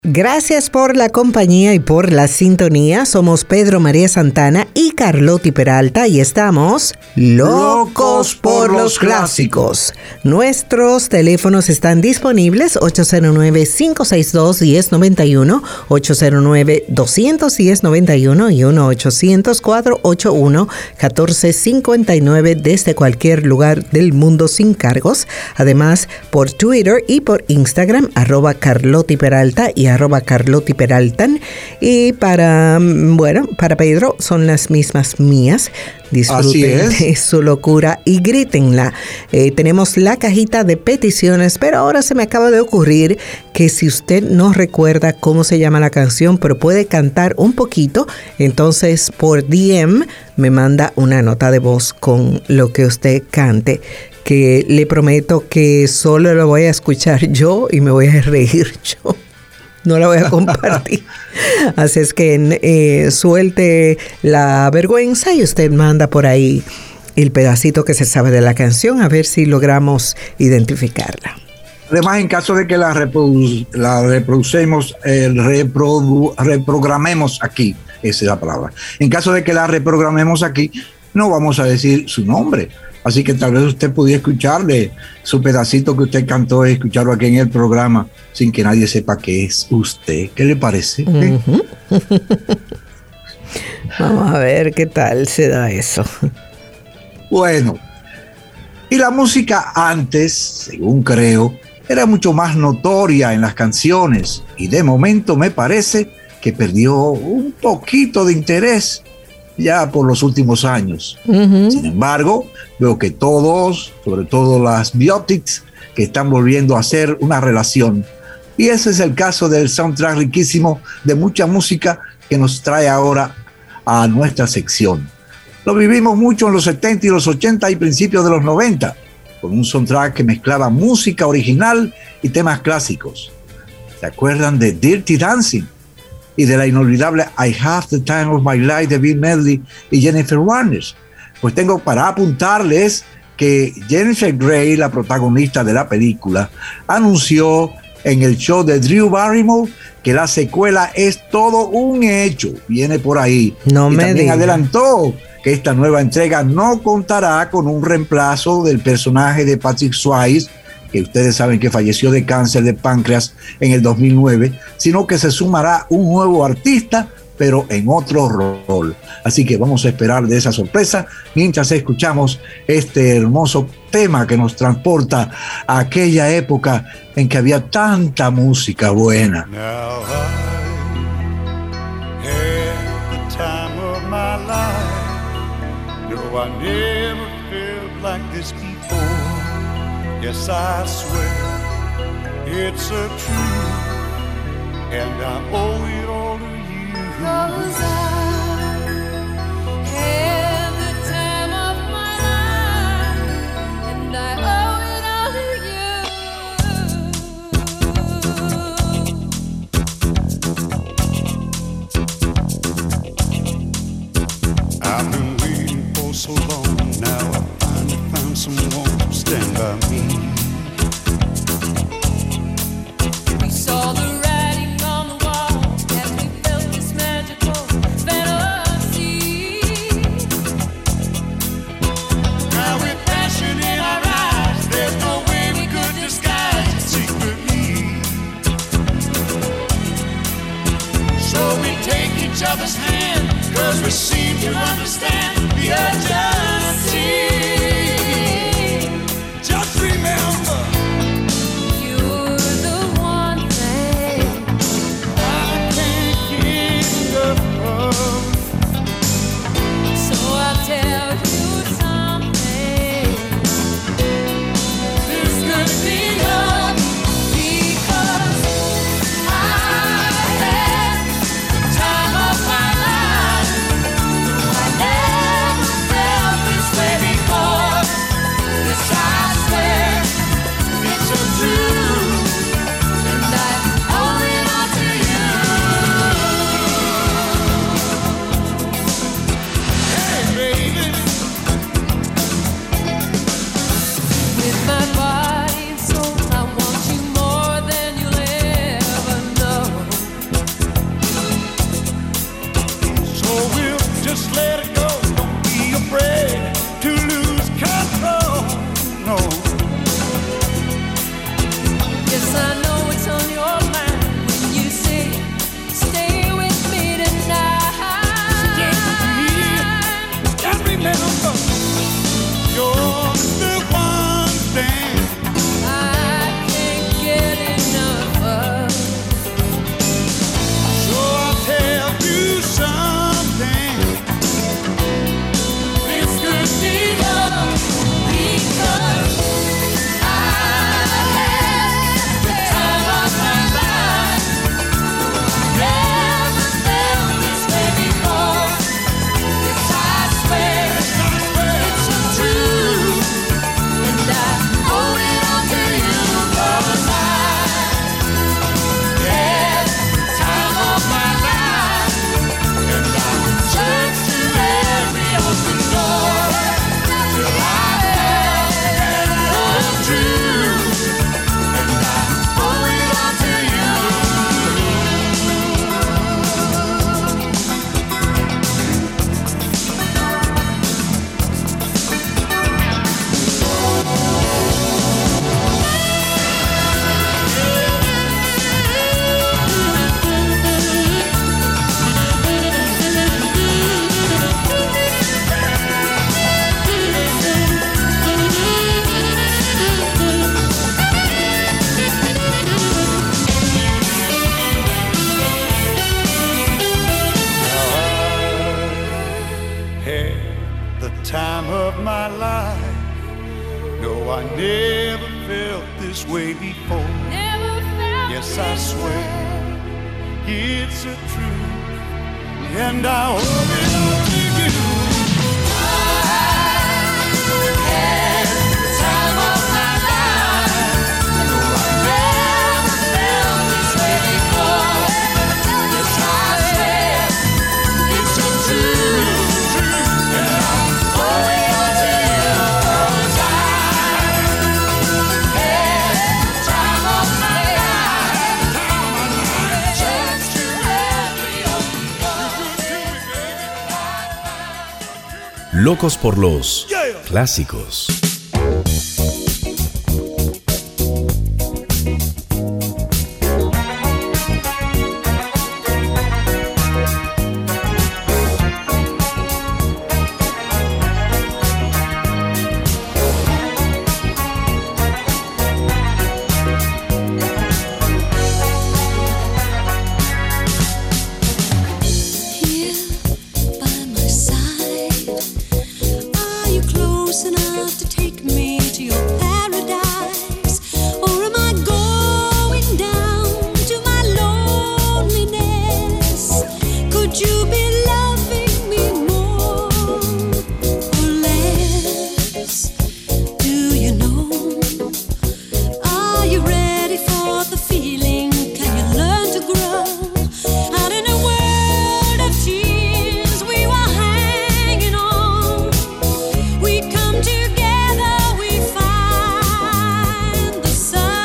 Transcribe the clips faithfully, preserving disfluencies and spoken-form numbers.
Gracias por la compañía y por la sintonía. Somos Pedro María Santana y Carlotti Peralta y estamos locos por los clásicos. Nuestros teléfonos están disponibles ocho cero nueve, cinco seis dos, uno cero nueve uno, ocho cero nueve, dos uno cero, nueve uno y uno ochocientos, cuatrocientos ochenta y uno, catorce cincuenta y nueve desde cualquier lugar del mundo sin cargos. Además, por Twitter y por Instagram, arroba Carlotti Peralta y arroba Carlotti Peraltan. Y para, bueno, para Pedro son las mismas mías. Disfruten de su locura y grítenla. Eh, tenemos la cajita de peticiones, pero ahora se me acaba de ocurrir que si usted no recuerda cómo se llama la canción, pero puede cantar un poquito, entonces por D M me manda una nota de voz con lo que usted cante, que le prometo que solo lo voy a escuchar yo y me voy a reír yo. No la voy a compartir. Así es que eh, suelte la vergüenza y usted manda por ahí el pedacito que se sabe de la canción, a ver si logramos identificarla. Además, en caso de que la, reprodu- la reproducemos, eh, reprodu- reprogramemos aquí, esa es la palabra. En caso de que la reprogramemos aquí, no vamos a decir su nombre. Así que tal vez usted pudiera escucharle su pedacito que usted cantó y escucharlo aquí en el programa sin que nadie sepa que es usted. ¿Qué le parece? Uh-huh. Vamos a ver qué tal se da eso. Bueno, y la música antes, según creo, era mucho más notoria en las canciones y de momento me parece que perdió un poquito de interés ya por los últimos años. Uh-huh. Sin embargo, veo que todos, sobre todo las biotics, que están volviendo a hacer una relación. Y ese es el caso del soundtrack riquísimo de mucha música que nos trae ahora a nuestra sección. Lo vivimos mucho en los setenta y los ochenta y principios de los noventa, con un soundtrack que mezclaba música original y temas clásicos. ¿Se acuerdan de Dirty Dancing? Y de la inolvidable I Have the Time of My Life de Bill Medley y Jennifer Warner. Pues tengo para apuntarles que Jennifer Grey, la protagonista de la película, anunció en el show de Drew Barrymore que la secuela es todo un hecho. Viene por ahí. No y me también diga. Adelantó que esta nueva entrega no contará con un reemplazo del personaje de Patrick Swayze, que ustedes saben que falleció de cáncer de páncreas en el dos mil nueve, sino que se sumará un nuevo artista, pero en otro rol. Así que vamos a esperar de esa sorpresa mientras escuchamos este hermoso tema que nos transporta a aquella época en que había tanta música buena. Now I had the time of my life. No, I never felt like this before. Yes, I swear it's a truth, and I owe it all to you. 'Cause I had the time of my life, and I owe it all to you. I've been waiting for so long. Now I finally found someone to stand by me. We saw the writing on the wall as we felt this magical fantasy. Now with passion in our eyes, there's no way we could disguise it secretly. So we take each other's hand, 'cause we seem to understand the urgency. Just remember, You're the one thing I can't get enough of. So I'll tell you something. This could be love, because I had the time of my life. I never felt this way before. my life. No, I never felt this way before. Never felt Yes, this I swear way. it's a truth, and I owe it all to you. I had the time of my life. No, I never felt this way before. Yes, I swear it's a truth, and I owe it all to you. 'Cause I had the time of my life. Chance to have me on. Locos por los clásicos. Here by my side, are you close enough to take me to your paradise? Or am I going down to my loneliness? Could you be loving me more or less? Do you know? Are you ready for the feeling? Can you learn to grow? Out in a world of tears, we were hanging on. We come together, we find the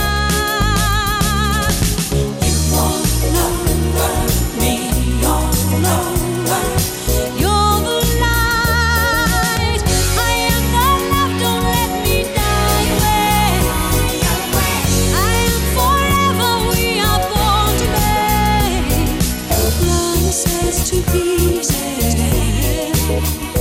sun. You all over me, all over. You're the light. I am the love, don't let me die away. I am forever, we are born to make promises to be there.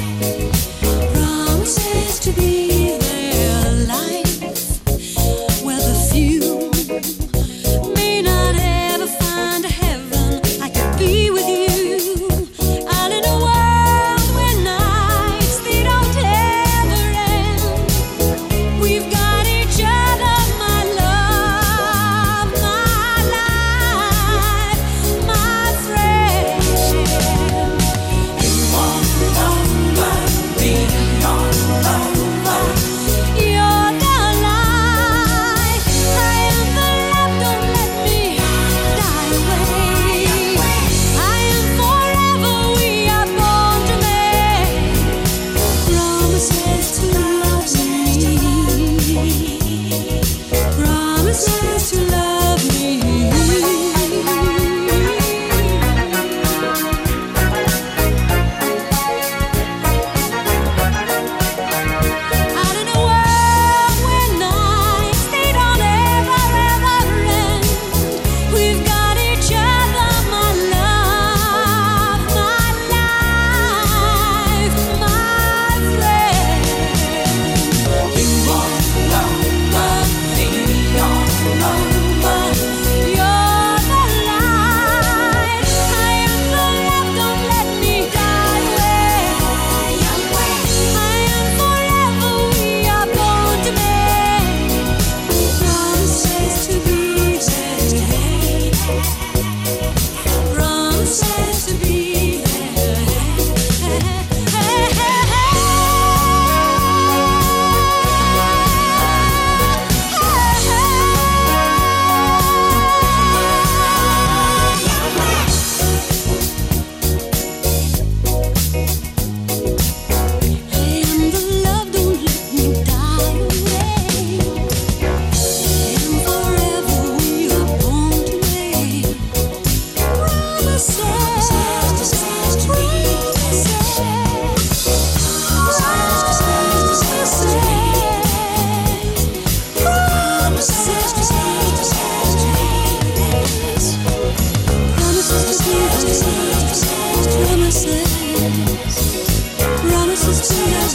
Promises to be there. Life where the few may not ever find a heaven. I could be with you out in a world where nights they don't ever end. We've got each other, my love, my life, my friendship. You all over me, all over. You're the light. I am the love, don't let me die away. I am forever, we are born to make promises to love me. Promises to love me. Out in a world where nights they don't ever, ever end. We've got each other, my love, my life, my friend. You all over me, all over. You're the light. I am the love, don't let me die away. I am forever, we are born to make promises to be there. Promises to be I am the love, don't let me die away. I am forever, we are born to make promises. Promises to be Promises to love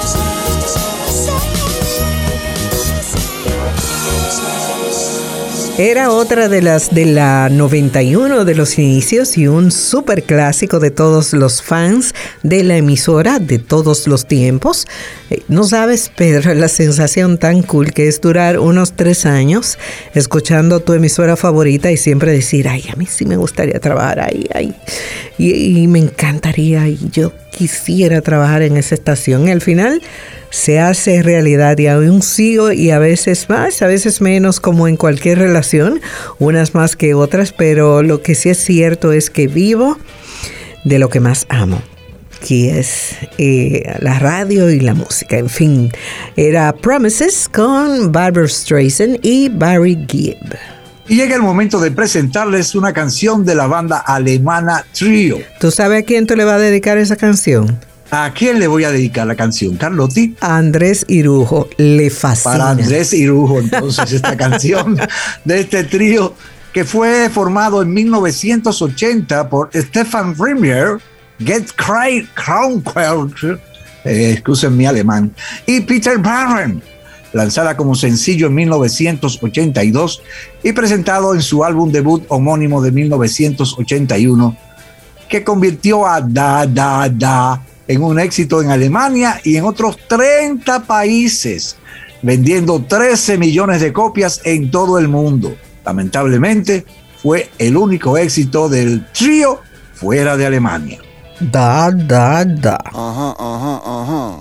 me. Promises. Era otra de las de la noventa y uno de los inicios y un súper clásico de todos los fans de la emisora de todos los tiempos. No sabes, Pedro, la sensación tan cool que es durar unos tres años escuchando tu emisora favorita y siempre decir, ay, a mí sí me gustaría trabajar ahí, ay, y, y me encantaría, y yo quisiera trabajar en esa estación. Y al final se hace realidad y aún sigo, y a veces más, a veces menos, como en cualquier relación, unas más que otras, pero lo que sí es cierto es que vivo de lo que más amo, que es eh, la radio y la música. En fin, era Promises con Barbra Streisand y Barry Gibb. Y llega el momento de presentarles una canción de la banda alemana Trio. ¿Tú sabes a quién tú le vas a dedicar esa canción? ¿A quién le voy a dedicar la canción, Carlotti? A Andrés Irujo, le fascina. Para Andrés Irujo, entonces, esta canción de este trío que fue formado en mil novecientos ochenta por Stefan Rimier, Get Cry Kronquist, eh, excusen mi alemán, y Peter Barren, lanzada como sencillo en mil novecientos ochenta y dos y presentado en su álbum debut homónimo de mil novecientos ochenta y uno, que convirtió a Da Da Da en un éxito en Alemania y en otros treinta países, vendiendo trece millones de copias en todo el mundo. Lamentablemente, fue el único éxito del trío fuera de Alemania. Da, da, da. Ajá, ajá, ajá.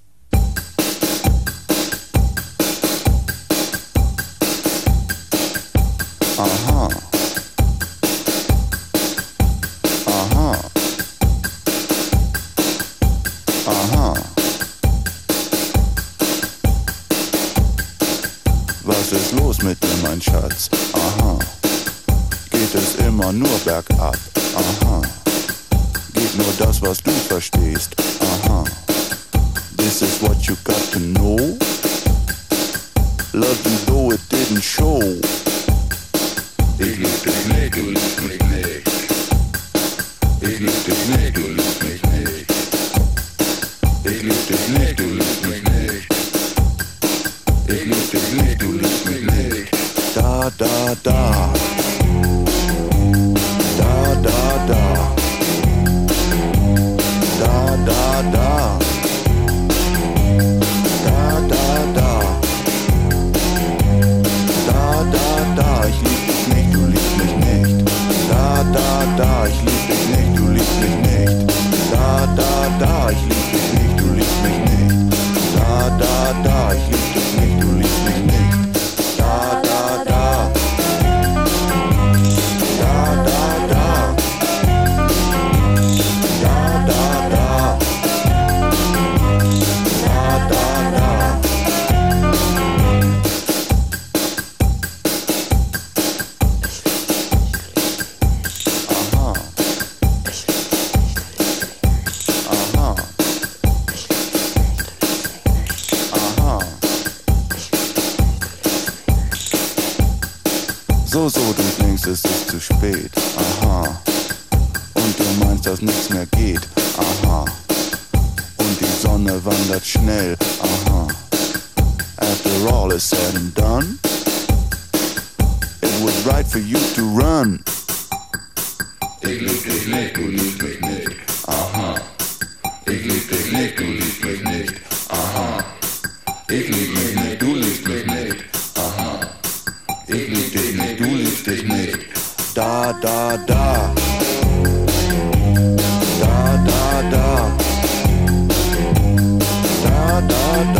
Aha. Aha. Aha. Was ist los mit dir, mein Schatz? Aha. Geht es immer nur bergab? Aha. Geht nur das, was du verstehst? Aha. This is what you got to know. Love you though it didn't show. Ich lieb dich nicht, du liebst mich nicht. Ich lieb dich nicht, du liebst mich nicht. Ich lieb dich nicht, du liebst mich nicht. Ich lieb dich nicht, du liebst mich nicht. Da, da, da. Da, da, da. Da, da, da. Da, da, da. Da, da, da. Ich lieb dich nicht, du liebst mich nicht. Da, da, da. Ich lieb dich nicht, du liebst mich nicht. Da, da, da. Ich lieb dich nicht, du liebst mich nicht. Da, da, da. Ich lieb dich nicht, du liebst mich nicht. Da, da, da. Da, da, da. Da, da, da. Da, da, da. Aha. Aha. Aha. So, so, du denkst, es ist zu spät. Aha. Und du meinst, dass nichts mehr geht. Aha. Und die Sonne wandert schnell. Aha. After all is said and done, it was right for you to run. Ich lieb dich nicht, du liebst mich nicht. Aha. Ich lieb dich nicht, du liebst mich nicht. Aha. Ich lieb mich nicht, du liebst mich nicht. Aha. Ich lieb dich nicht, du liebst dich nicht. Da, da, da. Da, da, da. Da, da, da.